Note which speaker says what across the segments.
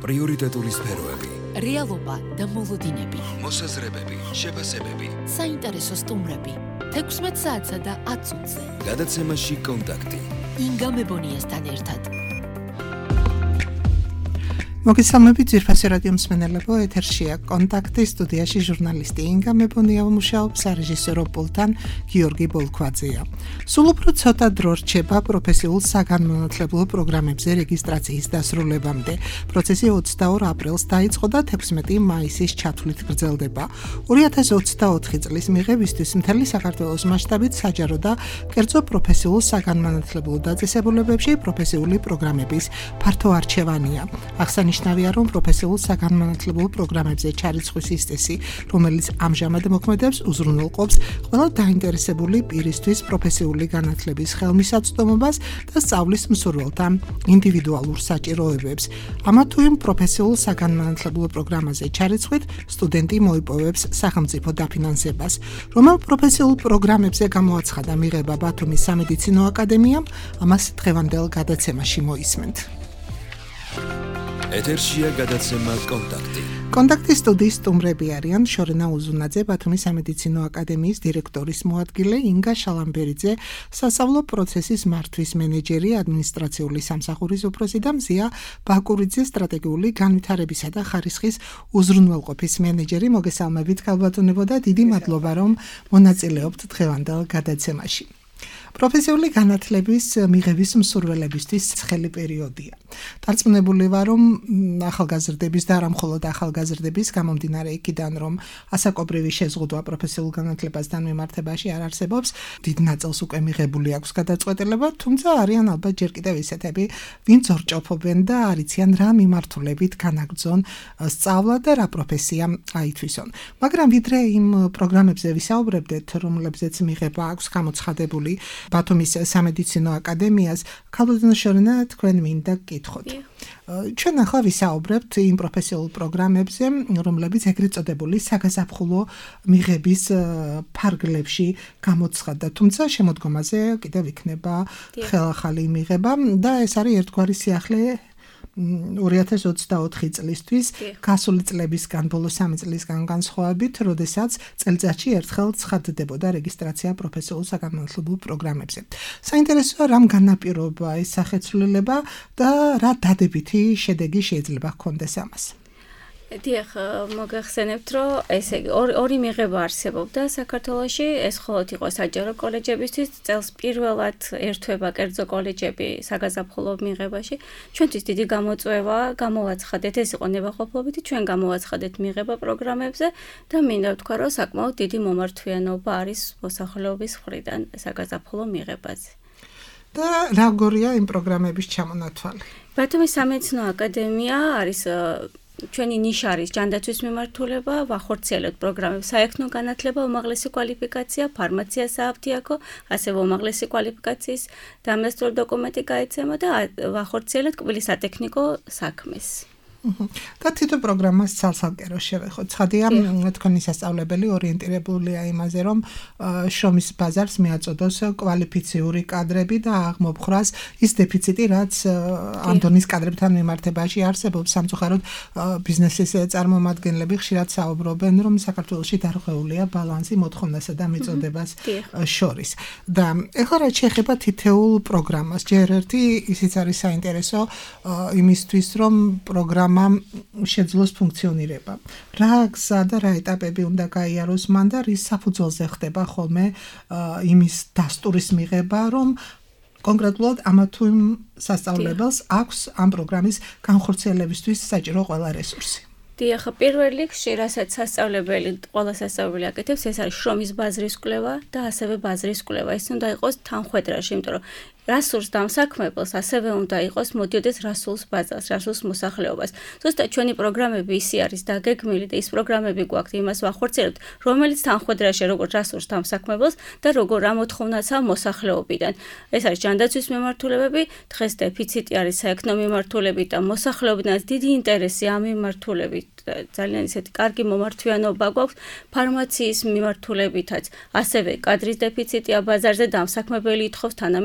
Speaker 1: პრიორიტეტული სფეროები,
Speaker 2: რეალობა და მოლოდინები,
Speaker 1: მოსაზრებები, შეფასებები,
Speaker 2: საინტერესო სტუმრები, 16 საათსა და 10 წუთზე.
Speaker 1: გადაცემაში კონტაქტი.
Speaker 2: ინგა მებონიასთან ერთად.
Speaker 3: მოგესალმებით ძვირფასი რადიო მსმენელებო, ეთერშია კონტაქტი, სტუდიაში ჟურნალისტი ინგა მებონია მუშაობს, რეჟისორო პულტან გიორგი ბოლქვაძეა. სულ უფრო ცოტა დრო რჩება პროფესიულ საგანმანათლებლო პროგრამებზე რეგისტრაციის დასრულებამდე. პროცესი 22 აპრილს დაიწყო და 16 მაისის ჩათვლით გრძელდება. 2024 წლის მიღებისთვის მთელი საქართველოს მასშტაბით საჯარო და კერძო პროფესიულ საგანმანათლებლო დაწესებულებებში პროფესიული პროგრამების ფართო არჩევანია. აღსანიშნავია, რომ პროფესიულ საგანმანათლებლო პროგრამებზე ჩარიცხვის ისტესი, რომელიც ამჟამად მოქმედებს, უზრუნველყოფს ყველა დაინტერესებული პირისთვის პროფესიული განათლების ხელმისაწვდომობას და სწავლის მსურველთა ინდივიდუალურ საჭიროებებს. ამა თუ იმ პროფესიულ საგანმანათლებლო პროგრამაზე ჩარიცხვით, სტუდენტი მოიპოვებს სახელმწიფო დაფინანსებას. რომელ პროფესიულ პროგრამებზე გამოაცხადა მიღება ბათუმის სამედიცინო აკადემიამ, ამას დღევანდელ გადაცემაში მოისმენთ.
Speaker 1: ეთერშია გადაცემა კონტაქტი.
Speaker 3: კონტაქტის სტუდიის სტუმრები არიან შორენა უზუნაძე, ბათუმის სამედიცინო აკადემიის დირექტორის მოადგილე, ინგა შალამბერიძე, სასწავლო პროცესის მართვის მენეჯერი, ადმინისტრაციული სამსახურის უფროსი და მზია ბაკურიძე, სტრატეგიული განვითარებისა და ხარისხის უზრუნველყოფის მენეჯერი. მოგესალმებით, ქალბატონებო და დიდი მადლობა, რომ მონაწილეობთ დღევანდელ გადაცემაში. პროფესიული განათლების მიღების მსურველებისთვის ცხელი პერიოდია. დარწმუნებული ვარ, რომ ახალგაზრდების და არა მხოლოდ ახალგაზრდების გამომდინარე იქიდან, რომ ასაკობრივი შეზღუდვა პროფესიულ განათლებასთან მიმართებაში არ არსებობს, დიდ ნაწილს უკვე მიღებული აქვს გადაწყვეტილება, თუმცა არიან ალბათ ჯერ კიდევ ისეთები, ვინც ორჭოფობენ და არ იციან რა მიმართულებით განაგრძონ სწავლა და რა პროფესია აითვისონ. მაგრამ ვიდრე იმ პროგრამებზე ვისაუბრებდეთ, რომლებზეც მიღება აქვს გამოცხადებული ბათუმის სამედიცინო აკადემიას, ქალბატონო შორენა, თქვენ მინდა გკითხოთ. ჩვენ ახლა ვისაუბრებთ იმ პროფესიულ პროგრამებზე, რომლებიც ეგრეთ წოდებული საგაზაფხულო მიღების ფარგლებში გამოცხადდა, თუმცა შემოდგომაზე კიდევ იქნება ხელახალი მიღება და ეს არის ერთგვარი სიახლე 2024 წლისთვის, გასული წლებისგან, ბოლო 3 წლისგან განსხვავებით, როდესაც წელიწადში ერთხელ ცხადდებოდა რეგისტრაცია პროფესიულ საგანმანათლებლო პროგრამებზე. საინტერესოა, რამ განაპირობა ეს სახეცვლილება და რა დადებითი შედეგი შეიძლება ჰქონდეს ამას.
Speaker 4: დიახ, მოგახსენებთ, რომ ესე ორი მიღება არსებობდა საქართველოში, ეს მხოლოდ იყო საჯარო კოლეჯებისთვის, წელს პირველად ერთვება კერძო კოლეჯები საგაზაფხულო მიღებაში. ჩვენთვის დიდი გამოწვევა, გამოვაცხადეთ, ეს იყო ნებაყოფლობითი, ჩვენ გამოვაცხადეთ მიღება პროგრამებზე და მინდა ვთქვა, რომ საკმაოდ დიდი მომართვიანობა არის მოსახლეობის მხრიდან საგაზაფხულო მიღებაზე.
Speaker 3: და როგორია იმ პროგრამების ჩამონათვალი?
Speaker 4: ბათუმის სამედიცინო აკადემია არის ჩვენი ნიშა არის ჯანდაცვის მიმართულება, ვახორციელებთ პროგრამებს საექნო განათლება, უმაღლესი კვალიფიკაცია, ფარმაცია, სააფთიაქო, ასევე უმაღლესი კვალიფიკაციის დამასწორებელი დოკუმენტი გაიცემა და ვახორციელებთ კბილის სატექნიკო საქმეს.
Speaker 3: და თითო პროგრამას ცალ-ცალკე რო შევეხოთ. ცხადია, თქვენი სასწავლებელი ორიენტირებულია იმაზე, რომ შრომის ბაზარს მიაწოდოს კვალიფიციური კადრები და აღმოფხრას ის დეფიციტი, რაც ამ დონის კადრებთან მიმართებაში არსებობს. სამწუხაროდ ბიზნესის წარმომადგენლები ხშირად საუბრობენ, რომ საქართველოში დარღვეულია ბალანსი მოთხოვნასა და მიწოდებას შორის. და ეხლა რაც შეეხება თითოეულ პროგრამას, ჯერ ერთი ისიც არის საინტერესო იმისთვის, რომ პროგრამა შეძლოს ფუნქციონირება. რა გზა და რა ეტაპები უნდა გაიაროს მან და რის საფუძველზე ხდება ხოლმე იმის დასტურის მიღება, რომ კონკრეტულად ამა თუ იმ სასწავლებელს აქვს ამ პროგრამის განხორციელებისთვის საჭირო ყველა რესურსი.
Speaker 4: დიახ, პირველ რიგში, რასაც სასწავლებელი, ყველა სასწავლებელი აკეთებს, ეს არის შრომის ბაზრის კვლევა და ასევე ბაზრის კვლევა. ეს უნდა იყოს თანხმდროში, იმიტომ რომ რასურს დამსაქმებელს ასევე უნდა იყოს მოდიოდეს რასურს ბაზას, რასურს მოსახლეობას. ზუსტად ჩვენი პროგრამები ისე არის დაგეგმილი და ის პროგრამები გვაქვს, იმას ვახორციელებთ, რომელიც თანხმდრაში როგორც რასურს დამსაქმებელს და როგორ ამოთხოვნაცა მოსახლეობიდან. ეს არის ჯანდაცვის მიმართულებები, დღეს დეფიციტი არის საექნო მიმართულებით და მოსახლეობიდან დიდი ინტერესი ამ მიმართულებით. ძალიან ისეთი კარგი მომართვიანობა გვაქვს ფარმაციის მიმართულებითაც, ასევე კადრის დეფიციტია ბაზარზე, დამსაქმებელი ითხოვს თანამედროვე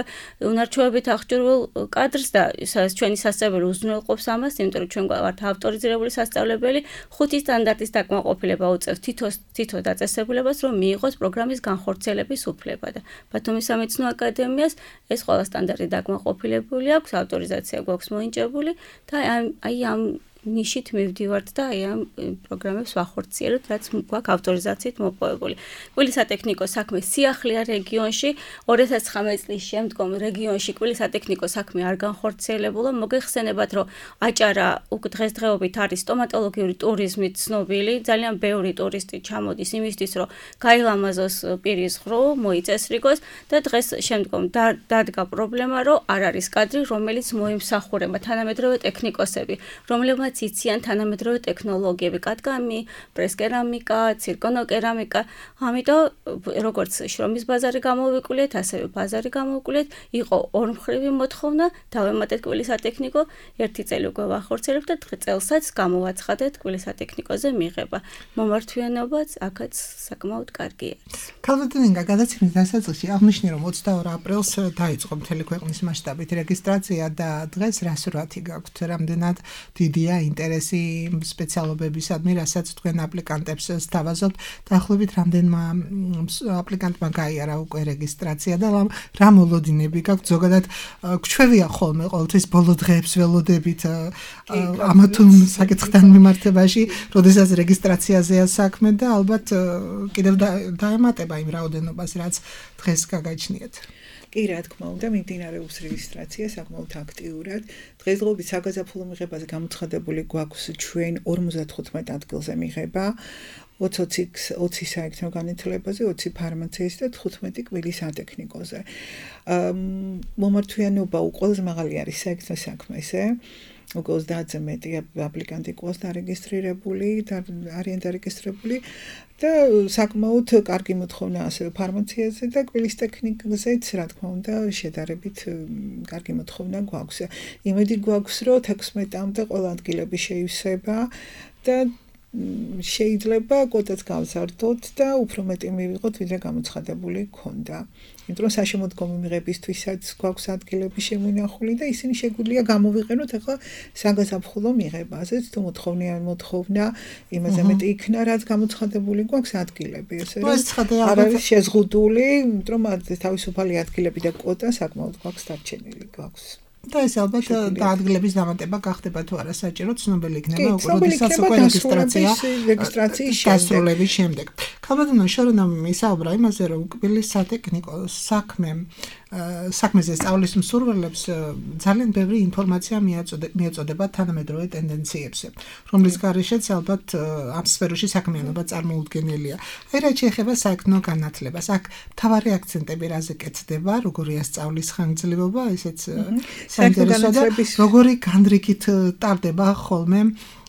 Speaker 4: უნარჩვევებით აღჭურვილ კადრს და სადაც ჩვენი სასწავლებელი უზრუნველყოფს ამას, იმიტომ რომ ჩვენ ვართ ავტორიზირებული სასწავლებელი, 5 სტანდარტის დაკმაყოფილება უწევს თითო დაწესებულებას, რომ მიიღოს პროგრამის განხორციელების უფლება და ბათუმის სამედიცინო აკადემიას ეს ყველა სტანდარტი დაკმაყოფილებული აქვს, ავტორიზაცია გვაქვს მოინჭებული და აი ამ ნიშით მივდივართ და აი ამ პროგრამებს ვახორციელებთ, რაც გვაქვს ავტორიზაციით მოპოვებული. კვირის სატექნიკო საქმე სიახლეა რეგიონში, 2019 წლის შემდგომ რეგიონში კვირის სატექნიკო საქმე არ განხორციელებულა. მოგეხსენებათ, რომ აჭარა დღესდღეობით არის სტომატოლოგიური ტურიზმით ცნობილი, ძალიან ბევრი ტურისტი ჩამოდის იმისთვის, რომ გაილამაზოს პირის ღრუ, მოიწესრიგოს და დღეს შემდგომ დადგა პრობლემა, რომ არ არის კადრი, რომელიც მოიმსახურება თანამედროვე ტექნიკოსები, რომლებმაც იციან თანამედროვე ტექნოლოგიები, კატკამი, პრესკერამიკა, ცირკონოკერამიკა. ამიტომ როგორც შრომის ბაზარი გამოვიკვლიეთ, ასევე ბაზარი გამოვიკვლიეთ, იყო ორმხრივი მოთხოვნა, დავემატეთ კვირის სატექნიკო, 1 წელი უკვე ვახორციელებთ და წელსაც გამოვაცხადეთ კვირის სატექნიკოზე მიღება. მომართვიანობაც აქაც საკმაოდ კარგი არის.
Speaker 3: ქალბატონინგა გადაცემის დასაწყისში აღნიშნე, რომ 22 აპრილს დაიწყო მთელი ქვეყნის მასშტაბით რეგისტრაცია და დღეს რა სურათი გაქვთ, რამდენად დიდია ინტერესი სპეციალობებისადმი, რასაც თქვენ აპლიკანტებს სთავაზობთ, დაახლოებით რამდენმა აპლიკანტმა გაიარა უკვე რეგისტრაცია და რა მოლოდინები გაქვთ, ზოგადად გვჩვევია ხოლმე ყოველთვის ბოლო დღეებს ველოდებით ამა თუ საკითხთან მიმართებაში, როდესაც რეგისტრაციაზეა საქმე და ალბათ კიდევ დაემატება იმ რაოდენობას, რაც დღეს გაგაჩნიათ.
Speaker 5: კი, რა თქმა უნდა, მიმდინარეობს რეგისტრაცია საკმაოდ აქტიურად. დღესდღეობით საგაზაფხულო მიღებაზე გამოცხადებული გვაქვს ჩვენ 55 ადგილზე მიღება, 20 საექცნო განათლებაზე, 20 ფარმაციის და 15 კვირის სატექნიკოზე. მომართვიანობა ყველაზე მაღალი არის საექცნო საქმეზე. უკვე 30-ზე მეტი აპლიკანტი ყავს დარეგისტრირებული და არიან დარეგისტრირებული და საკმაოდ კარგი მოთხოვნა ასევე ფარმაციაზე და კვირის ტექნიკაზეც, რა თქმა უნდა, შედარებით კარგი მოთხოვნა გვაქვს. იმედი გვაქვს, რომ 16-მდე ყველა ადგილები შეივსება და შეიძლება კვოტაც გავზარდოთ და უფრო მეტი მივიღოთ, ვიდრე გამოცხადებული ქონდა. იმიტომ რომ საშემოდგომი მიღებისთვისაც გვაქვს ადგილები შემონახული და ისინი შეგვიძლია გამოვიყენოთ ახლა საგაზაფხულო მიღებაზეც, თუ მოთხოვნა იმაზე მეტი იქნა, რაც გამოცხადებული გვაქვს ადგილები, ესე რომ არ არის შეზღუდული, იმიტომ რომ თავისუფალი ადგილები და კვოტა საკმაოდ გვაქვს დარჩენილი გვაქვს.
Speaker 3: და ეს ალბათ ადგილების დამატება გახდება თუ არა საჭირო, ცნობილი იქნება უკვე როდესაც უკვე რეგისტრაციის დასრულების შემდეგ. ქალბატონო შორონა მისაუბრა იმაზე, რომ კვირის სატექნიკო საქმეზე სწავლის მსურველებს ძალიან ბევრი ინფორმაცია მიეწოდება თანამედროვე ტენდენციებზე, რომლის გარეშეც ალბათ ამ სფეროში საქმიანობა წარმოუდგენელია. აი რაც შეეხება საექნო განათლებას, აქ მთავარი აქცენტები რაზე კეთდება, როგორია სწავლის ხანგრძლივობა, ესეც საინტერესო და როგორი განრიგით ტარდება ხოლმე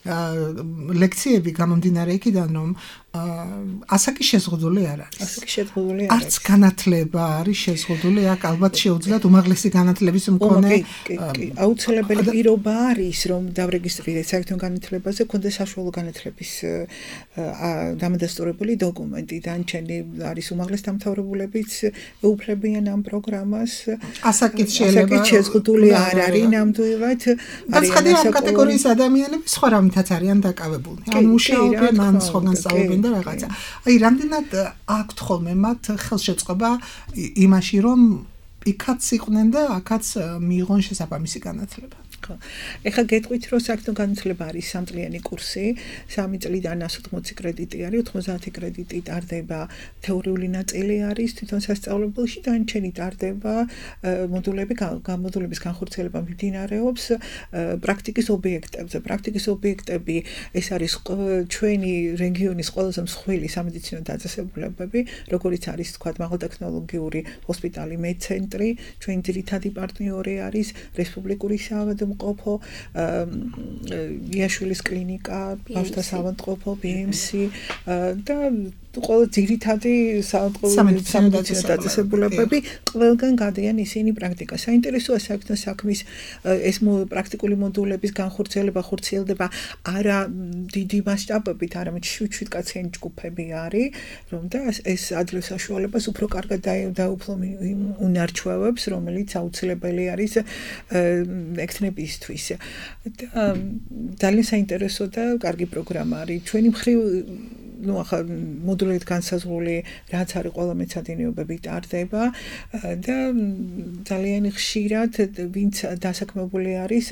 Speaker 3: ლექციები გამომდინარე იქიდან, რომ ასაკი შეზღუდული არ არის.
Speaker 5: ასაკი შეზღუდული არ
Speaker 3: არის. არც განათლება არის შეზღუდული, აქ ალბათ შეუძლიათ უმაღლესი განათლების მქონე.
Speaker 5: კი, აუცილებელი პირობა არის, რომ დავრეგისტრირდეთ საერთო განათლებაზე, ქონდეს საშუალო განათლების დამადასტურებელი დოკუმენტი. დანარჩენი არის უმაღლეს დამთავრებულებიც ეუფლებიან ამ პროგრამას.
Speaker 3: ასაკით შეიძლება
Speaker 5: შეზღუდული არ არის ნამდვილად.
Speaker 3: არის ამ კატეგორიის ადამიანები სხვა რამითაც არიან დაკავებულნი. ან მუშაობენ, ან სხვაგან სწავლობენ და რაღაცა. აი, რამდენად აქვთ ხოლმე მათ ხელშეწყობა იმაში, რომ იქაც იყვნენ და აქაც მიიღონ შესაბამისი განათლება.
Speaker 5: ეხლა გეტყვით, რომ საერთო განათლება არის 3-წლიანი კურსი, 3 წლიდან 180 კრედიტი არის, 90 კრედიტი ტარდება თეორიული ნაწილი არის თვითონ სასწავლებელში, დანარჩენი ტარდება მოდულების განხორციელება მიმდინარეობს პრაქტიკის ობიექტებზე. პრაქტიკის ობიექტები ეს არის ჩვენი რეგიონის ყველაზე მსხვილი სამედიცინო დაწესებულებები, როგორიც არის თქვა მაღალტექნოლოგიური ჰოსპიტალი მედცენტრი, ჩვენი ძირითადი პარტნიორი არის რესპუბლიკური საავადმყოფო, იაშვილის კლინიკა, ბავშვთა საავადმყოფო, BMC და ყველა ძირითადი სამედიცინო დაწესებულებები ყველგან გადიან ისინი პრაქტიკა. საინტერესოა საერთო საქმის ეს პრაქტიკული მოდულების განხორციელება ხორციელდება არა დიდი მასშტაბებით, არამედ 7 კაციანი ჯგუფები არის, რომ და ეს ადრე საშუალებას უფრო კარგად დაუფლო უნარჩვევებს, რომელიც აუცილებელი არის ექთნებისთვის. ძალიან საინტერესო და კარგი პროგრამა არის. ჩვენი მხრივ ახლა მოდულით განსაზღვრული რაც არის ყველა მეცადინეობები ტარდება და ძალიან ხშირად ვინც დასაქმებული არის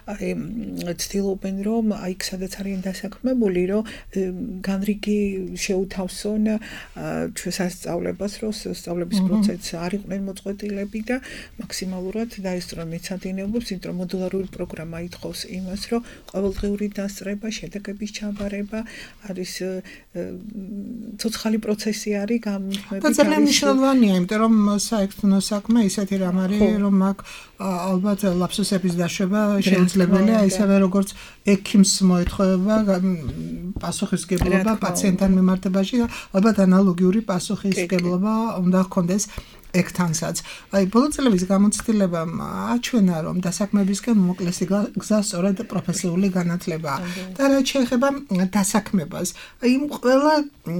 Speaker 5: ცდილობენ რომ აი სადაც არიან დასაქმებული რომ განრიგი შეუთავსონ ჩვენ სასწავლებას რომ სწავლების პროცესს არ იყვნენ მოწყვეტილები და მაქსიმალურად დაესწრონ მეცადინეობებს, იმიტომ რომ მოდულარული პროგრამა ითხოვს იმას რომ ყოველდღიური დასწრება, შედეგების ჩაბარება არის ცოცხალი პროცესი არის გამიმხმები.
Speaker 3: და ძალიან მნიშვნელოვანია, იმიტომ რომ საექთნო საქმე ისეთი რამ არის, რომ აქ ალბათ ლაფსუსების დაშვება შეუძლებელია, ისევე როგორც ექიმს მოეთხოვება პასუხისმგებლობა პაციენტთან მიმართებაში, ალბათ ანალოგიური პასუხისმგებლობა უნდა ჰქონდეს ექთანსაც. აი, ბოლო წლების გამოცდილებამ აჩვენა, რომ დასაქმებისკენ უმოკლესი გზა სწორედ პროფესიული განათლებაა. და რაც შეეხება დასაქმებას, იმ ყველა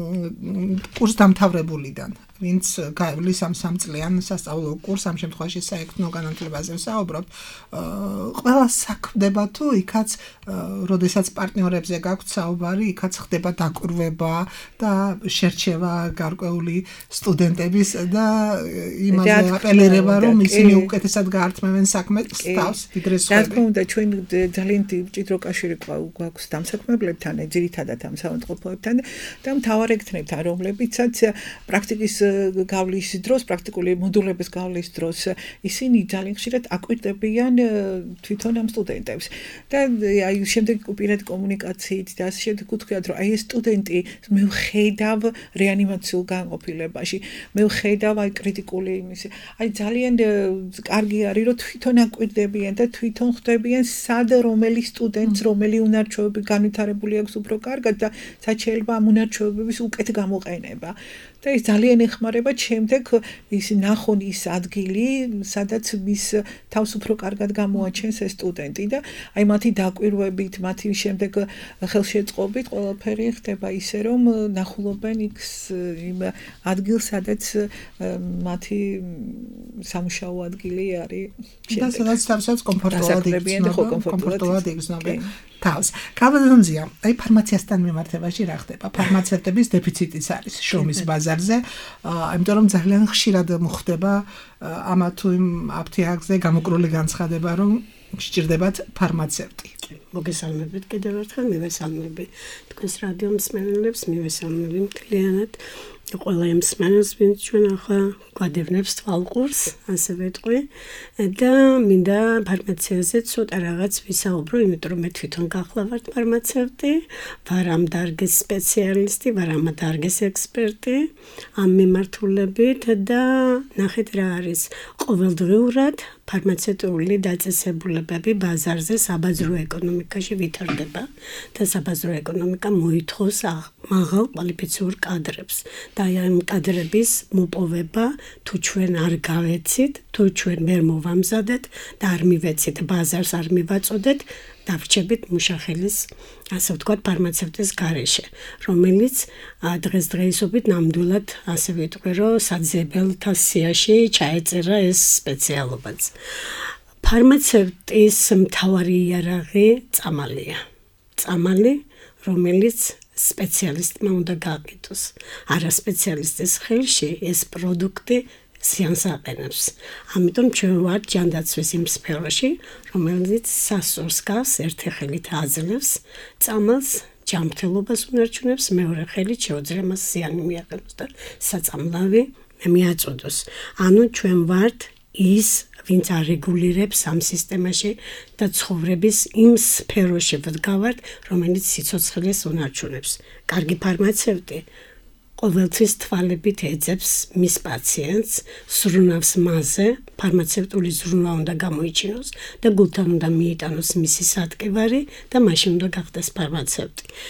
Speaker 3: კურსდამთავრებულიდან ვინც გაივლის ამ 3 წლიან სასწავლო კურსს, ამ შემთხვევაში საექთნო განათლებაზე ვსაუბრობთ, ყველა საქმდება თუ იქაც, როდესაც პარტნიორებზე გაქვთ საუბარი, იქაც ხდება დაკვირვება და შერჩევა გარკვეული სტუდენტების და იმაზე აპელირება, რომ ისინი უკეთესად გაართმევენ საქმეს თავს ვიდრე სხვები.
Speaker 5: რა თქმა უნდა, ჩვენ ძალიან მჭიდრო კავშირი გვაქვს დამსაქმებლებთან, ძირითადად ამ საავადმყოფოებთან და მთავარ ექთნებთან, რომლებიცაც პრაქტიკის გავლის დროს, პრაქტიკული მოდულების გავლის დროს ისინი ძალიან ხშირად აკვირდებიან თვითონ ამ სტუდენტებს. და აი შემდეგ პირად კომუნიკაციით და ასე შემდეგ ვთქვათ, რომ აი ეს სტუდენტი მე ვხედავ რეანიმაციულ განყოფილებაში, მე ვხედავ აი კრიტიკული იმისი. აი ძალიან კარგი არის, რომ თვითონ აკვირდებიან და თვითონ ხვდებიან სად რომელი სტუდენტს რომელი უნარჩვევები განვითარებული აქვს უფრო კარგად და სად შეიძლება ამ უნარჩვევების უკეთ გამოყენება. და ეს ძალიან ეხმარება შემდეგ ის ნახონ ის ადგილი, სადაც მის თავს უფრო კარგად გამოაჩენს ეს სტუდენტი და აი მათი დაკვირვებით, მათი შემდეგ ხელშეწყობით ყველაფერი ხდება ისე რომ ნახულობენ იმ ადგილს, სადაც მათი სამუშაო ადგილი არის.
Speaker 3: და სადაც თავსაც კომფორტულად იგრძნობენ თავს. კაბადონზია, აი ფარმაციასთან მიმართებაში რა ხდება? ფარმაცევტების დეფიციტიც არის შრომის ბაზარზე, იმიტომ რომ ძალიან ხშირად მოხდება ამა თუ იმ აფთიაქზე გამოკრული განცხადება, რომ სჭირდებათ ფარმაცევტი.
Speaker 6: მოგესალმებით კიდევ ერთხელ, მივესალმები თქვენს რადიო მსმენელებს, მივესალმები მთლიანად ყველა იმ მსმენელს, ვინც ჩვენ ახლა გვადევნებს თვალყურს, ასე ვეთქვი, და მინდა ფარმაციაზე ცოტა რაღაც ვისაუბრო, იმიტომ რომ მე თვითონ გახლავართ ფარმაცევტი, ვარ ამ დარგის სპეციალისტი, ვარ ამ დარგის ექსპერტი ამ მიმართულებით და ნახეთ რა არის ყოველდღიურად ფარმაცევტული დაწესებულებები ბაზარზე საბაზრო ეკონომიკაში ვითარდება და საბაზრო ეკონომიკა მოითხოვს მაღალ კვალიფიციურ კადრებს და ამ კადრების მოპოვება თუ ჩვენ არ გავეცით, თუ ჩვენ ვერ მოვამზადეთ და არ მივეცით ბაზარს არ მივაწოდეთ, დავრჩებით მუშახელის, ასე ვთქვათ, ფარმაცევტის გარეშე, რომელიც დღესდღეობით ნამდვილად, ასე ვიტყვი, რომ საძიებელთა სიაში ჩაეწერა ეს სპეციალობაც. ფარმაცევტის მთავარი იარაღი წამალია. წამალი, რომელიც სპეციალისტმა უნდა გააკეთოს. არა სპეციალისტის ხელში ეს პროდუქტი ზიანს აყენებს. ამიტომ ჩვენ ვართ ჯანდაცვის იმ სფეროში, რომელიც სასურს გავს, ერთი ხელით აძლევს წამალს, ჯანმრთელობას უნარჩუნებს, მეორე ხელით შეუძლია მას ზიანი მიაყენოს და საწამლავი მიაწოდოს. ანუ ჩვენ ვართ ის ვინც არეგულირებს ამ სისტემაში და ცხოვრების იმ სფეროში ვდგავართ, რომელიც სიცოცხლეს უნარჩუნებს. კარგი ფარმაცევტი ყოველთვის თვალებით ეძებს მის პაციენტს, ზრუნავს მასზე, ფარმაცევტული ზრუნვა უნდა გამოიჩინოს და გულთან უნდა მიიტანოს მისი სატკივარი და მაშინ უნდა გახდეს ფარმაცევტი.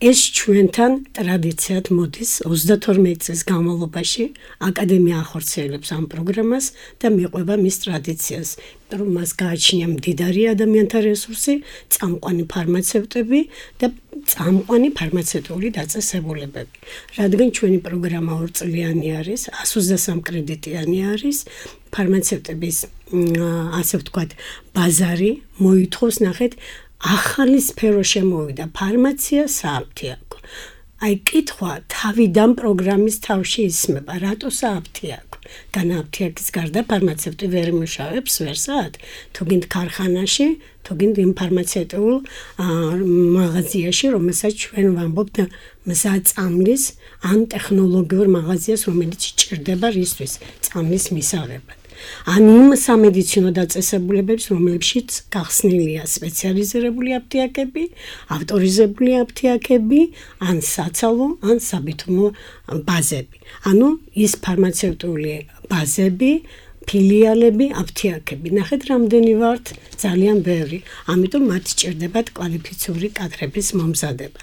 Speaker 6: ეს ჩვენთან ტრადიციად მოდის 32 წლის განმავლობაში აკადემია ახორციელებს ამ პროგრამას და მიყვება მის ტრადიციას, რომ მას გააჩნია მდიდარი ადამიანთა რესურსი, წამყვანი ფარმაცევტები და წამყვანი ფარმაცევტული დაწესებულებები. რადგან ჩვენი პროგრამა 2 წლიანი არის, 123 კრედიტიანი არის, ფარმაცევტების ასე ვთქვათ, ბაზარი მოითხოვს ნახეთ ახალი სფერო შემოვიდა ფარმაცია სააფთიაქო. აი კითხვა თავიდან პროგრამის თავში ისმება, რატო სააფთიაქო? განააფთიაქის გარდა ფარმაცევტი ვერ მუშაობს ვერსად, თუ გინდ ქარხანაში, თუ გინდ იმ ფარმაცევტულ მაღაზიაში, რომელსაც ჩვენ ვამბობთ მზაწამლის ან ტექნოლოგიურ მაღაზიას, რომელიც ჭირდება რისთვის? წამლის მისაღებად. ან იმ სამედიცინო დაწესებულებებს, რომლებშიც გახსნილია სპეციალიზირებული აფთიაქები, ავტორიზებული აფთიაქები, ან საცალო, ან საბითმო ბაზები. ანუ ის ფარმაცევტული ბაზები, ფილიალები, აფთიაქები. ნახეთ, რამდენი ვართ, ძალიან ბევრი. ამიტომ მათ სჭირდებათ კვალიფიციური კადრების მომზადება.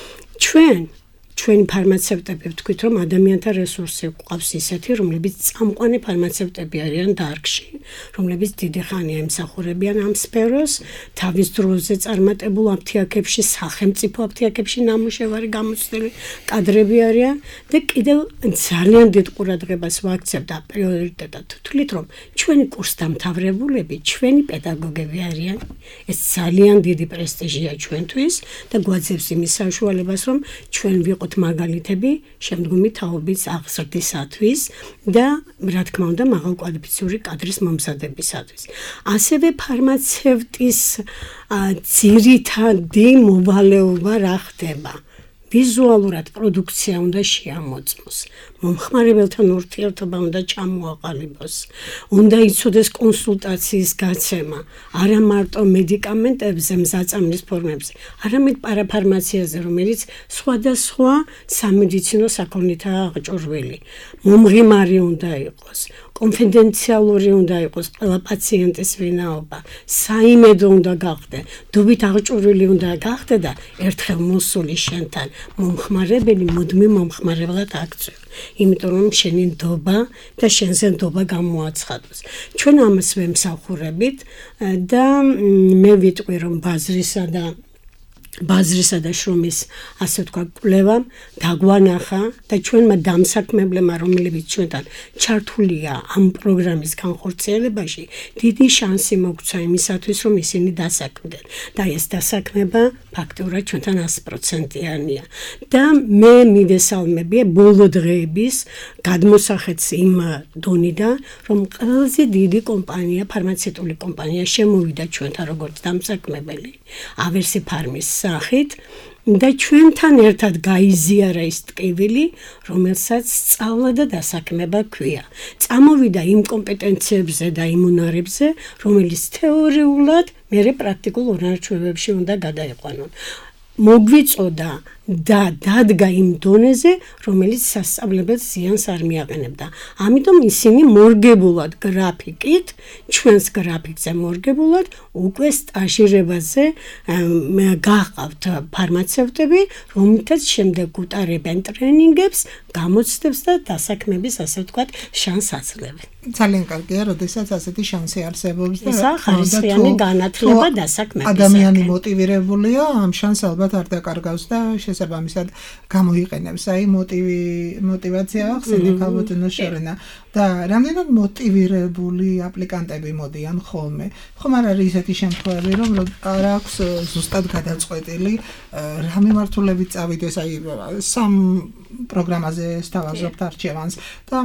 Speaker 6: ჩვენი ფარმაცევტები ვთქვით, რომ ადამიანთა რესურსი გვყავს ისეთი, რომლებიც წამყვანი ფარმაცევტები არიან დარგში, რომლებიც დიდი ხანია ემსახურებიან ამ სფეროს, თავის დროზე წარმატებულ აფთიაქებში, სახელმწიფო აფთიაქებში ნამუშევარი გამოცდილი კადრები არიან და კიდევ ძალიან დიდ ყურადღებას ვაქცევ და პრიორიტეტად ვთვლით, რომ ჩვენი კურსდამთავრებულები, ჩვენი პედაგოგები არიან. ეს ძალიან დიდი პრესტიჟია ჩვენთვის და გვაძლევს იმის საშუალებას, რომ ჩვენ ვიყოთ მაგალითები შემდგომი თაობის აღზრდისათვის და რა თქმა უნდა მაღალკვალიფიციური კადრის მომზადებისათვის. ასევე ფარმაცევტის ძირითადი მოვალეობა რა ხდება? ვიზუალურად პროდუქცია უნდა შეამოწმოს, მომხმარებელთან ურთიერთობა უნდა ჩამოაყალიბოს, უნდა იცოდეს კონსულტაციის გაცემა, არა მარტო მედიკამენტებზე, მზაწამლის ფორმებზე, არამედ პარაფარმაციაზე, რომელიც სხვადასხვა სამედიცინო საქონლითაა აღჭურვილი. მომღიმარი უნდა იყოს, კონფიდენციალური უნდა იყოს ყველა პაციენტის ვინაობა, საიმედო უნდა გახდე, დუბით აღჭურვილი უნდა გახდე და ერთხელ მოსული შენთან მომხმარებელი მუდმივ მომხმარებლად აქცევ. იმიტომ რომ შენი ნდობა და შენზე ნდობა გამოაცხადოს. ჩვენ ამას ვემსახურებით და მე ვიტყვი რომ ბაზრისა და შრომის ასე ვთქვათ კვლევამ დაგვანახა და ჩვენმა დამსაქმებლებმა, რომლებიც ჩვენთან ჩართულია ამ პროგრამის განხორციელებაში, დიდი შანსი მოგცა იმისათვის, რომ ისინი დასაქმდნენ. და ეს დასაქმება ფაქტურად ჩვენთან 100%-იანია. და მე მივესალმებია ბოლო დღეების გადმოსახეთს იმ დონიდან, რომ ყველაზე დიდი კომპანია, ფარმაცევტული კომპანია შემოვიდა ჩვენთან როგორც დამსაქმებელი, ავერსი ფარმის სახით და ჩვენთან ერთად გაიზიარა ის ტკივილი, რომელსაც სწავლა და დასაქმება ქვია. წამოვიდა იმ კომპეტენციებზე და იმ უნარებზე, რომელიც თეორიულად მერე პრაქტიკულ უნარჩვევებში უნდა გადაიყვანონ. მოგვიწოდა და დადგა იმ დონეზე, რომელიც სასწავლებელს ზიანს არ მიაყენებდა. ამიტომ ისინი მორგებულად გრაფიკით, ჩვენს გრაფიკზე მორგებულად უკვე სტაჟირებაზე გაყავთ ფარმაცევტები, რომლითაც შემდეგ უტარებენ ტრენინგებს, გამოცდებს და დასაქმების ასე ვთქვათ შანსს აძლევენ.
Speaker 3: ძალიან კარგია, როდესაც ასეთი შანსი არსებობს და
Speaker 6: ისა ხარისხიანი განათლება დასაქმებისაკენ.
Speaker 3: ადამიანი მოტივირებულია, ამ შანსს ალბათ არ დაკარგავს და შესაბამისად გამოიყენებს. აი მოტივაცია ახსენე ქალბატონო შორენა და რამდენად მოტივირებული აპლიკანტები მოდიან ხოლმე. ხომ არ არის ისეთი შემთხვევები, რომ არ აქვს ზუსტად გადაწყვეტილი რა მიმართულებით წავიდეს, აი სამ პროგრამაზე სთავაზობთ არჩევანს და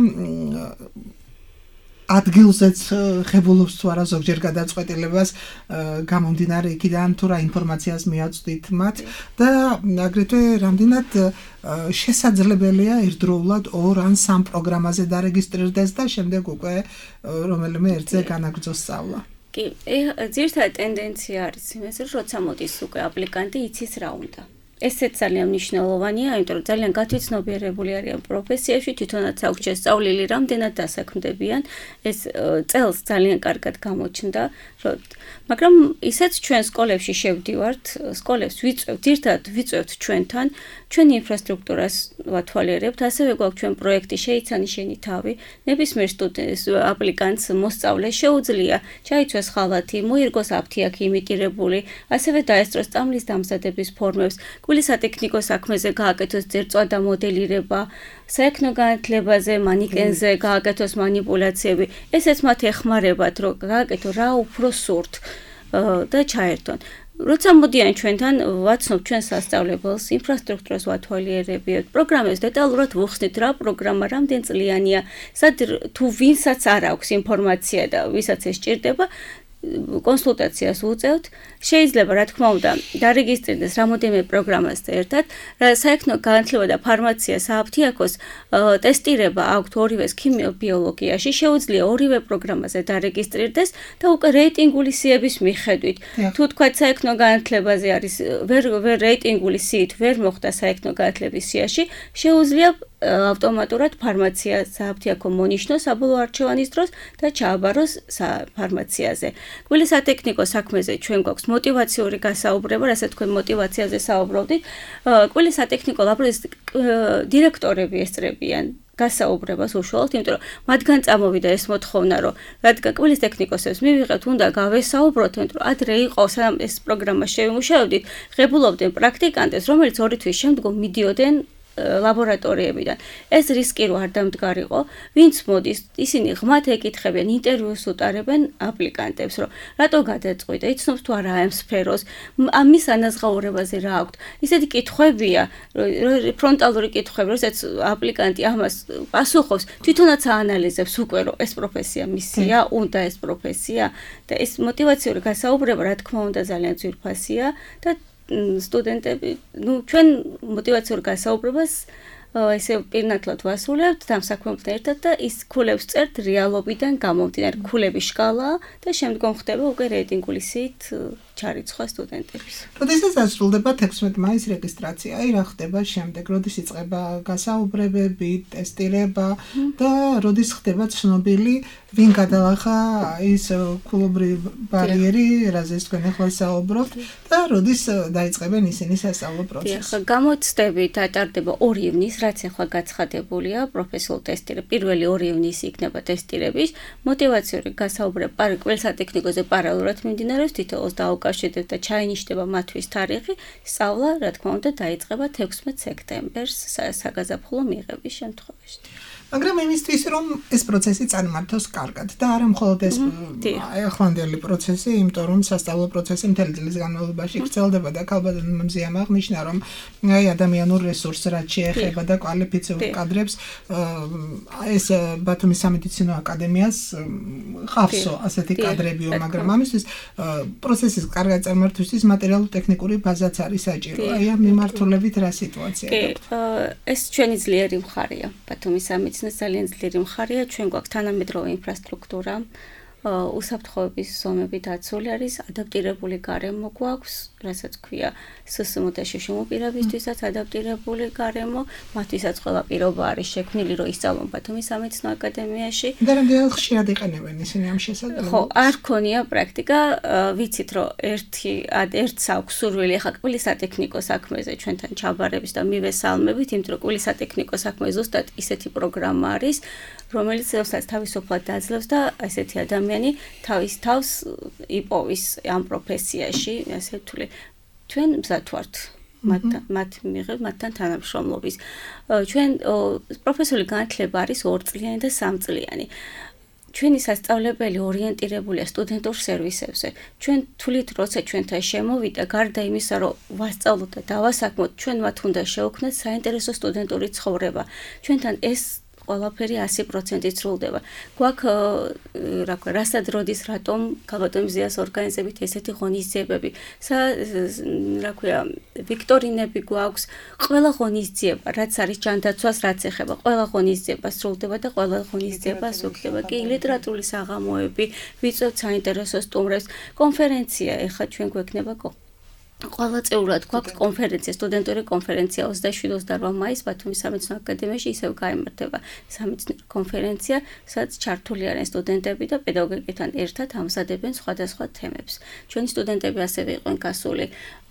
Speaker 3: ადგილზეც ხებულობს თუ არა ზოგჯერ გადაწყვეტილებას გამომდინარე იქიდან თუ რა ინფორმაციას მიაწვდით მათ და აგრეთვე რამდენად შესაძლებელია ერთდროულად 2 ან 3 პროგრამაზე დარეგისტრირდეს და შემდეგ უკვე რომელიმე ერთზე განაგრძოს სწავლა.
Speaker 4: კი, ძირითადად ტენდენცია არის იმას, რომ როცა მოდის უკვე აპლიკანტი იცის რა უნდა. ესეც ძალიან მნიშვნელოვანია, იმიტომ რომ ძალიან გათვითცნობიერებული არიან პროფესიაში, თვითონაც აქვს შესწავლილი, რამდენად დასაქმდებიან. ეს წელს ძალიან კარგად გამოჩნდა, მაგრამ ისეც ჩვენ სკოლებში შევდივართ, სკოლებს ვიწევთ, ერთად ვიწევთ ჩვენთან, ჩვენი ინფრასტრუქტურას ვათვალიერებთ, ასევე გვაქვს ჩვენ პროექტი შეიცანი შენი თავი, ნებისმიერ სტუდენტს, აპლიკანტს, მოსწავლეს შეუძლია ჩაიცვეს ხალათი, მოირგოს აფთიაქი იმიტირებული, ასევე დაესწროს სწავლის დამზადების ფორმებს, გულის სატექნიკო საქმეზე გააკეთოს ძერწვა და მოდელირება, საექნო განათლებაზე, მანიკენზე გააკეთოს манипуляციები. ესეც მათ ეხმარებათ, რომ გააკეთო რა უფრო სურთ და ჩაერთონ. როცა მოდიან ჩვენთან, ვაცნობ ჩვენ სასწავლებელს, ინფრასტრუქტურას ვათვალიერებთ, პროგრამებს დეტალურად ვუხსნით, რა პროგრამა, რამდენ წლიანია, სად თუ ვინსაც არ აქვს ინფორმაცია და ვისაც ეს სჭირდება, კონსულტაციას უწევთ. შეიძლება, რა თქმა უნდა, დარეგისტრირდეს რამოდენიმე პროგრამასთან ერთად, საექნო განათლება და ფარმაცია სააფთიაქოს ტესტირება აქვთ ორივეს ქიმიო-ბიოლოგიაში, შეუძლია ორივე პროგრამაზე დარეგისტრირდეს და უკვე რეიტინგული სიების მიხედვით. თუ თქვათ საექნო განათლებაზე არის ვერ რეიტინგული სიით ვერ მოხდა საექნო განათლების სიაში, შეუძლია ავტომატურად ფარმაცია სააფთიაქო მონიშნოს საბოლოო არჩევანის დროს და ჩააბაროს ფარმაციაზე. გულის სატექნიკო საქმეზე ჩვენ გვაქვს მოტივაციური გასაუბრება, რასაც თქვენ მოტივაციაზე საუბრობდით. გულის სატექნიკო ლაბორატორიის დირექტორები ესწრებიან გასაუბრებას უშუალოდ, იმიტომ რომ მათგან წამოვიდა ეს მოთხოვნა, რომ რადგან გულის ტექნიკოსებს მივიღეთ, უნდა გავესაუბროთ, იმიტომ რომ ადრე იყო, სანამ ეს პროგრამა შევიმუშავებდით, ღებულობდნენ პრაქტიკანტებს, რომელიც 2 თვის შემდგომ მიდიოდნენ ლაბორატორიებიდან. ეს რისკი რო არ დამდგარიყო, ვინც მოდის, ისინი ღმათ ეკითხებიან, ინტერვიუს უტარებენ აპლიკანტებს, რომ რატო გადაწყვიტე, იცნობს თუ არა ამ სფეროს, ამის ანაზღაურებაზე რა აქვთ. ისეთი კითხვებია, ფრონტალური კითხვები, როდესაც აპლიკანტი ამას პასუხობს, თვითონაც აანალიზებს უკვე, რომ ეს პროფესია მისია, უნდა ეს პროფესია და ეს მოტივაციური გასაუბრება, რა თქმა უნდა, ძალიან ძვირფასია და სტუდენტები, ჩვენ მოტივაციურ გასაუბრებას ესე პირნათლად ვასრულებთ დამსაქმებთან ერთად და ის ქულებს წერთ რეალობიდან გამომდინარე, ქულების შკალა და შემდგომ ხდება უკვე რეიტინგული სიით ჩარიცხვა სტუდენტების.
Speaker 3: როდესაც დასრულდება 16 მაისის რეგისტრაცია, აი რა ხდება შემდეგ, როდის იწყება გასაუბრებები, ტესტირება და როდის ხდება ცნობილი, ვინ გადალახა ის ქულობრივი ბარიერი, რაზეც თქვენ ახლა საუბრობთ და როდის დაიწყებენ ისინი სასწავლო პროცესს.
Speaker 4: გამოცდები დატარდება 2 ივნის, რაც ახლა გაცხადებულია, პროფესიულ ტესტირება. პირველი 2 ივნისი იქნება ტესტირების, მოტივაციური გასაუბრება გულის სატექნიკოზე პარალელურად მიმდინარეობს, თითოეულს დაუკავშირდება და ჩაინიშნება მათთვის თარიღი, სწავლა, რა თქმა უნდა, დაიწყება 16 სექტემბერს საგაზაფხულო მიღების შემთხვევაში.
Speaker 3: მაგრამ იმისთვის, რომ ეს პროცესი წარმართოს კარგად და არა მხოლოდ ეს ახლანდელი პროცესი, იმიტომ რომ სასწავლო პროცესი მთელი წლის განმავლობაში გრძელდება და ქალბატონ მზიამ აღნიშნა, რომ აი ადამიანურ რესურსს რაც შეეხება და კვალიფიციურ კადრებს ეს ბათუმის სამედიცინო აკადემიას ყავსო ასეთი კადრებიო, მაგრამ ამისთვის პროცესის კარგად წარმართვისთვის მატერიალურ-ტექნიკური ბაზაც არის საჭირო. აი ამ მიმართულებით რა სიტუაცია გაქვთ?
Speaker 4: ეს ჩვენი ძლიერი მხარეა, ბათუმის სამედიცინო ძალიან ძლიერი მხარეა, ჩვენ გვაქვს თანამედროვე ინფრასტრუქტურა, უსაფრთხოების ზომები დაცული არის, ადაპტირებული გარემო გვაქვს, რასაც ქვია SSMT შემოპირებისთვისაც ადაპტირებული გარემო, მათთვისაც ყველა პირობა არის შექმნილი, რომ ისწავლონ ბათუმის სამედიცინო აკადემიაში.
Speaker 3: და რამდენად ხშირად იყენებენ ისინი ამ შესაძლებლობას?
Speaker 4: ხო, არ ქონია პრაქტიკა, ვიცით, რომ ერთს აქვს სურვილი ახლა გულის სატექნიკო საქმეზე ჩვენთან ჩაბარების და მივესალმებით, იმიტომ რომ გულის სატექნიკო საქმე ზუსტად ისეთი პროგრამა არის, რომელიც თავისუფლად დაძლევს და ესეთი ადამიანი თავის თავს იპოვის ამ პროფესიაში, ასე ვთვლი. ჩვენ მზად ვართ მათთან თანამშრომლობის. ჩვენ პროფესიული განათლება არის 2 წლიანი და 3 წლიანი. ჩვენი სასწავლებელი ორიენტირებულია სტუდენტურ სერვისებზე. ჩვენ თვლით, როცა ჩვენთან შემოვიდა, გარდა იმისა, რომ ვასწავლოთ და დავასაქმოთ, ჩვენ მათ უნდა შევქმნათ საინტერესო სტუდენტური ცხოვრება. ჩვენთან ეს ყველაფერი 100% სრულდება. გვაქვს, რა ქვია, რასად როდის რატომ ქალბატონ მზიას ორგანიზებით ესეთი ღონისძიებები. რა ქვია, ვიქტორინები გვაქვს, ყველა ღონისძიება, რაც არის ჯანდაცვას, რაც ეხება, ყველა ღონისძიება სრულდება და ყველა ღონისძიებას უხდება. კი, ლიტერატურული საღამოები, ვიწევთ საინტერესო სტუმრებს, კონფერენცია, ეხლა ჩვენ გვექნება ყოველწლიურად გვაქვს კონფერენცია, სტუდენტური კონფერენცია 27-28 მაისს ბათუმის სამეცნიერო აკადემიაში ისევ გაიმართება სამეცნიერო კონფერენცია, სადაც ჩართული არიან სტუდენტები და პედაგოგებთან ერთად ამზადებენ სხვადასხვა თემებს. ჩვენი სტუდენტები ასევე იყვნენ გასული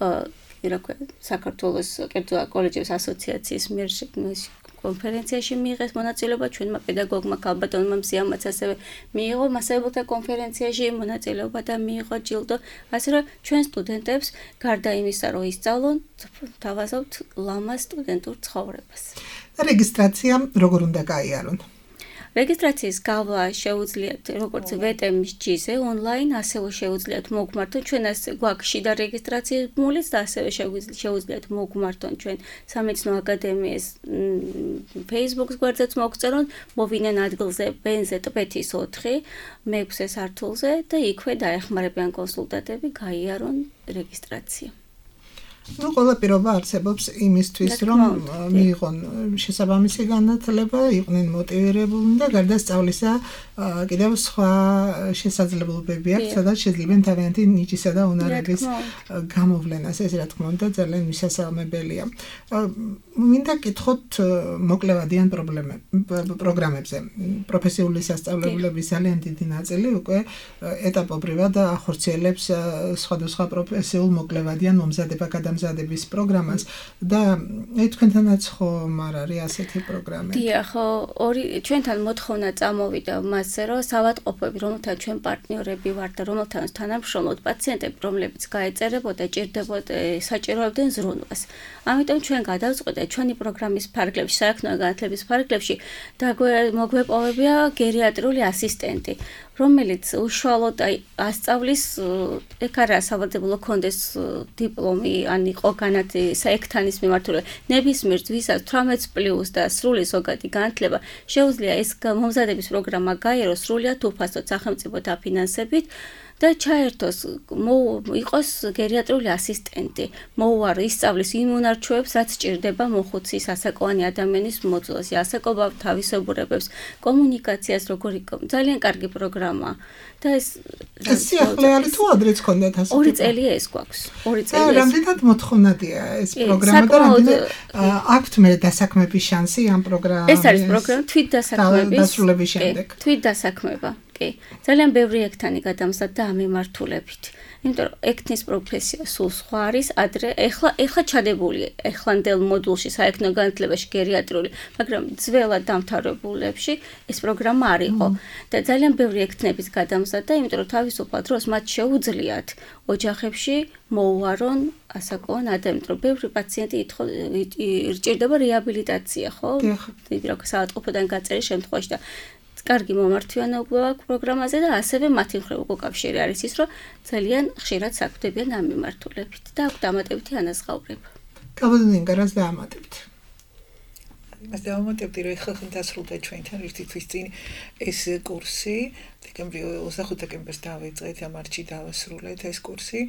Speaker 4: საქართველოს კერძო კოლეჯების ასოციაციის მიერ კონფერენციაში მიიღეს მონაწილეობა, ჩვენმა პედაგოგმა ქალბატონმა მზიამაც ასევე მიიღო მასწავლებელთა კონფერენციაში მონაწილეობა და მიიღო ჯილდო, ასე რომ ჩვენ სტუდენტებს გარდა იმისა, რომ ისწავლონ, თავაზობთ ლამაზ სტუდენტურ ცხოვრებას.
Speaker 3: რეგისტრაცია როგორ უნდა გაიარონ?
Speaker 4: რეგისტრაციის გავლა შეუძლიათ როგორც VTM-ზე ონლაინ, ასევე შეუძლიათ მოგმართონ ჩვენას გვაქვს შიდა რეგისტრაციულიც და ასევე შეუძლიათ მოგმართონ ჩვენ სამეცნიერო აკადემიის Facebook გვერდზეც მოგწერონ, მოვიდნენ ადგილზე BNZ ტბეთის 4, 6 სართულზე და იქვე დაეხმარებიან კონსულტანტები გაიარონ რეგისტრაცია.
Speaker 3: ყველა პირობა არსებობს იმისთვის, რომ მიიღონ შესაბამისი განათლება, იყვნენ მოტივირებულნი და გარდა სწავლისა კიდევ სხვა შესაძლებლობები აქვს, სადაც შეძლებენ თავიანთი ნიჭისა და უნარების გამოვლენას. ეს რა თქმა უნდა ძალიან მისასალმებელია. მინდა გითხოთ მოკლევადიან პროგრამებზე. პროფესიული სასწავლებლების ძალიან დიდი ნაწილი უკვე ეტაპობრივად ახორციელებს სხვადასხვა პროფესიულ მოკლევადიან მომზადება გადამზადების პროგრამას და თქვენთანაც ხომ არ არის ასეთი პროგრამები?
Speaker 4: დიახ, ჩვენთან მოთხოვნა წამოვიდა მასზე, რომ საავადმყოფოები, რომელთან ჩვენ პარტნიორები ვართ და რომელთან თანამშრომლობთ, პაციენტები, რომლებიც გაეწერებოდა, ჭირდებოდა საჭიროებდნენ ზრუნვას. ამიტომ ჩვენ გადავწყვიტეთ ჩვენი პროგრამის ფარგლებში, საქმიანო განათლების ფარგლებში მოგვეპოვებია გერიატრიული ასისტენტი, რომელიც უშუალოდ ასწავლის ეკარა სავალდებულო კონდეს დიპლომი, ან იყო საექთანის მიმართულება. ნებისმიერ ვისაც 18+ და სრული ზოგადი განათლება შეუძლია ეს მომზადების პროგრამა გაიაროს სრულიად უფასოდ სახელმწიფო დაფინანსებით და ჩაერთოს, იყოს გერიატრიული ასისტენტი, მოუარო ისწავლის იმ უნარჩვევებს, რაც სჭირდება მოხუცის ასაკოვანი ადამიანის მოძვლას, ასაკობა თავისებურებებს, კომუნიკაციას, ძალიან კარგი პროგრამაა. და ეს
Speaker 3: სიახლე არის თუ ადრეც ქონდათ ასეთი?
Speaker 4: 2 წელია ეს გვაქვს. 2 წელი.
Speaker 3: რამდენად მოთხოვნადია ეს პროგრამა და რამდენად აქვთ მე დასაქმების შანსი ამ პროგრამას?
Speaker 4: ეს არის პროგრამა
Speaker 3: დასრულების შემდეგ.
Speaker 4: თვითდასაქმება. ძალიან ბევრი ექთანი გადამზადდა ამ მიმართულებით. იმიტომ რომ ექთნის პროფესია სულ სხვა არის, ადრე ეხლა ჩადებული, ეხლანდელ მოდულში საექთნო განათლებაში გერიატრიული, მაგრამ ძველად დამთავრებულებში ეს პროგრამა არ იყო და ძალიან ბევრი ექთნების გადამზადდა, იმიტომ რომ თავისუფლად დროს მათ შეუძლიათ ოჯახებში მოუარონ ასაკოვან ადამიანს, რომ ბევრი პაციენტი ირჭირდება რეაბილიტაცია, ხო? როგორც საავადმყოფოდან გაწერის შემთხვევაში და კარგი მომართვიანობა აქვს პროგრამაზე და ასევე მათი მხრივ უკავშირი არის ის, რომ ძალიან ხშირად საქმდებიან ამ მიმართულებით და აქვს დამატებითი ანაზღაურება.
Speaker 3: კაბადონინგა რას დაამატებთ?
Speaker 5: მას დავამატებდი, რომ ეხლა დასრულდა ჩვენთან ერთი თვის წინ ეს კურსი, დეკემბრის 25 დეკემბერს დავიწყეთ, მარტში დავასრულეთ ეს კურსი.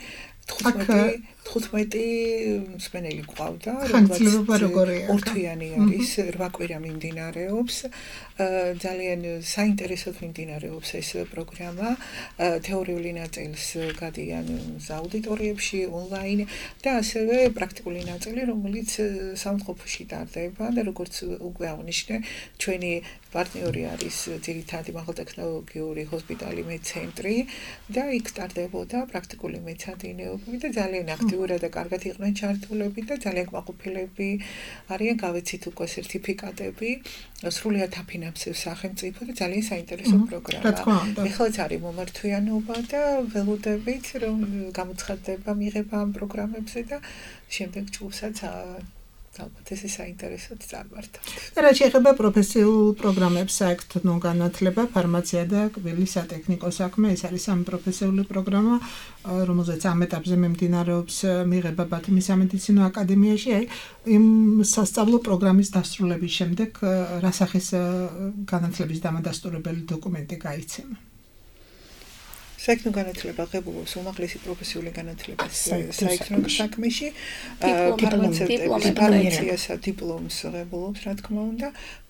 Speaker 5: 15 მსმენელი გვყავდა, ორთვიანი არის, 8 კვირა მიმდინარეობს. ძალიან საინტერესოდ მიმდინარეობს ეს პროგრამა. თეორიული ნაწილს გადიან აუდიტორიებში, ონლაინ და ასევე პრაქტიკული ნაწილი, რომელიც საავადმყოფოში ტარდება და როგორც უკვე აღნიშნე, ჩვენი პარტნიორი არის ძირითადი მაღალტექნოლოგიური ჰოსპიტალი მეცენტრი და იქ ტარდებოდა პრაქტიკული მეცადინეობები და ძალიან აქტიურად და კარგად იყვნენ ჩართულები და ძალიან კმაყოფილები არიან, გავეცით უკვე სერტიფიკატები, სრულიად აფინანსებს სახელმწიფო და ძალიან საინტერესო პროგრამაა. ეხლაც არის მომართვიანობა და ველოდებით რომ გამოცხადდება მიღება ამ პროგრამებზე და შემდეგ ჯგუფსაც ალბათ ეს საინტერესოდ წარმართავთ.
Speaker 3: რა შეეხება პროფესიულ პროგრამებს, საექთნო განათლება, ფარმაცია და კბილის სატექნიკო საქმე, ეს არის სამი პროფესიული პროგრამა, რომელზეც ამ ეტაპზე მიმდინარეობს მიღება ბათუმის სამედიცინო აკადემიაში. იმ სასწავლო პროგრამის დასრულების შემდეგ რა სახის განათლების დამადასტურებელი დოკუმენტი გაიცემა?
Speaker 5: საექნო განათლება ღებულობს უმაღლესი პროფესიული განათლებას საექნო საქმეში, ფარმაცევტების დიპლომს ღებულობს, რა თქმა უნდა,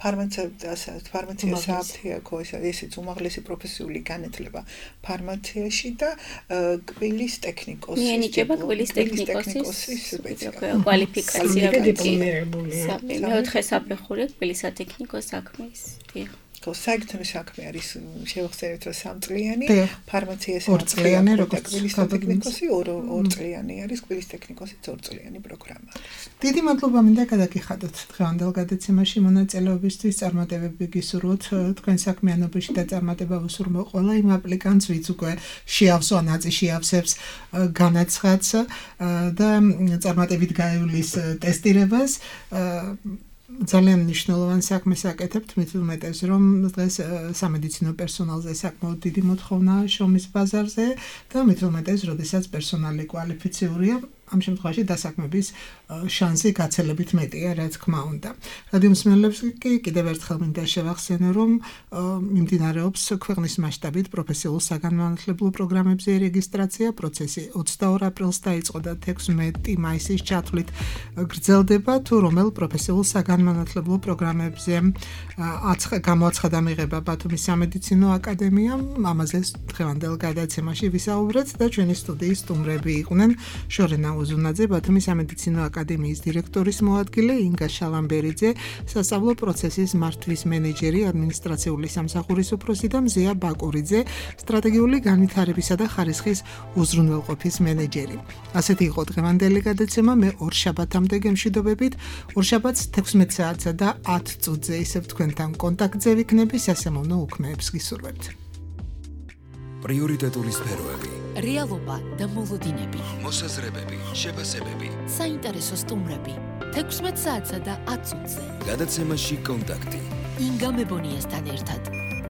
Speaker 5: ფარმაცია სააფთიაქო, ესეც უმაღლესი პროფესიული განათლება ფარმაციაში და კბილის ტექნიკოსი.
Speaker 4: მიენიჭება კბილის ტექნიკოსის კვალიფიკაცია
Speaker 6: დიპლომირებულია.
Speaker 4: მეოთხე საფეხური კბილის სატექნიკო საქმის.
Speaker 5: საექნო საქმე არის შევახსენებთ რომ 3 წლიანი, ფარმაციაში
Speaker 3: 2 წლიანი, როგორც
Speaker 5: კბილის ტექნიკოსი 2 წლიანი არის, კბილის ტექნიკოსი 2 წლიანი პროგრამა.
Speaker 3: დიდი მადლობა მინდა გადაგიხადოთ დღევანდელ გადაცემაში მონაწილეობისთვის, წარმატებები გისურვოთ თქვენ საქმიანობაში და წარმატება ვუსურვო ყველა იმ აპლიკანტს, ვინც უკვე შეავსო ანაწი შეავსებს განაცხადს და წარმატებით გაივლის ტესტირებას. ძალიან მნიშვნელოვან საქმეს აკეთებთ, მით უმეტეს რომ დღეს სამედიცინო პერსონალზე საკმაოდ დიდი მოთხოვნაა შრომის ბაზარზე და მით უმეტეს, როდესაც პერსონალი კვალიფიციურია, ამ შემთხვევაში დასაქმების შანსი გაცილებით მეტია, რა თქმა უნდა. რადიო მსმენელებს კი კიდევ ერთხელ მინდა შევახსენო, რომ მიმდინარეობს ქვეყნის მასშტაბით პროფესიულ საგანმანათლებლო პროგრამებზე რეგისტრაცია. პროცესი 22 აპრილს დაიწყო და 16 მაისის ჩათვლით გრძელდება. თუ რომელ პროფესიულ საგანმანათლებლო პროგრამებზე გამოაცხადა მიღება ბათუმის სამედიცინო აკადემიამ, ამაზე დღევანდელ გადაცემაში ვისაუბრეთ და ჩვენი სტუდიის სტუმრები იყვნენ შორენა უზუნაძე, ბათუმის სამედიცინო აკადემიის დირექტორის მოადგილე, ინგა შალამბერიძე, სასწავლო პროცესის მართვის მენეჯერი, ადმინისტრაციული სამსახურის უფროსი და მზეა ბაკურიძე, სტრატეგიული განვითარებისა და ხარისხის უზრუნველყოფის მენეჯერი. ასეთი იყო დღევანდელი გადაცემა, მე ორშაბათამდე გემშვიდობებით, ორშაბათს 16 საათსა და 10 წუთზე ისევ თქვენთან კონტაქტზე ვიქნები, სასიამოვნო უქმეებს გისურვებთ.
Speaker 1: პრიორიტეტული სფეროები,
Speaker 2: რეალობა და მოლოდინები,
Speaker 1: მოსაზრებები, შეფასებები,
Speaker 2: საინტერესო სტუმრები, 16 საათსა და 10 წუთზე.
Speaker 1: გადაცემაში კონტაქტი.
Speaker 2: ინგა მებონიასთან ერთად.